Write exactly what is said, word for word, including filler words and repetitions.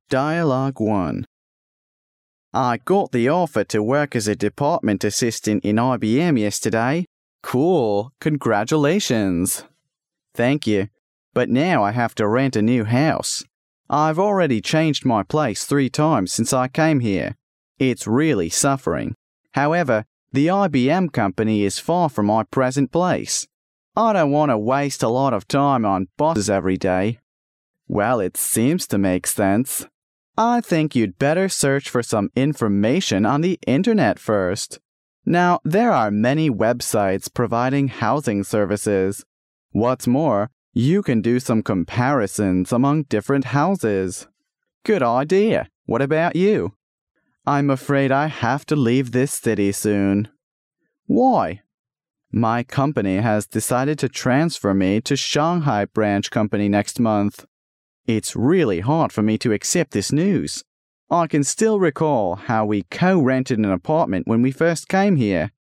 Dialogue one. I got the offer to work as a department assistant in I B M yesterday. Cool, congratulations. Thank you, but now I have to rent a new house. I've already changed my place three times since I came here. It's really suffering. However, the I B M company is far from my present place. I don't want to waste a lot of time on buses every day. Well, it seems to make sense. I think you'd better search for some information on the internet first. Now, there are many websites providing housing services. What's more, you can do some comparisons among different houses. Good idea. What about you? I'm afraid I have to leave this city soon. Why? My company has decided to transfer me to Shanghai branch company next month. It's really hard for me to accept this news. I can still recall how we co-rented an apartment when we first came here.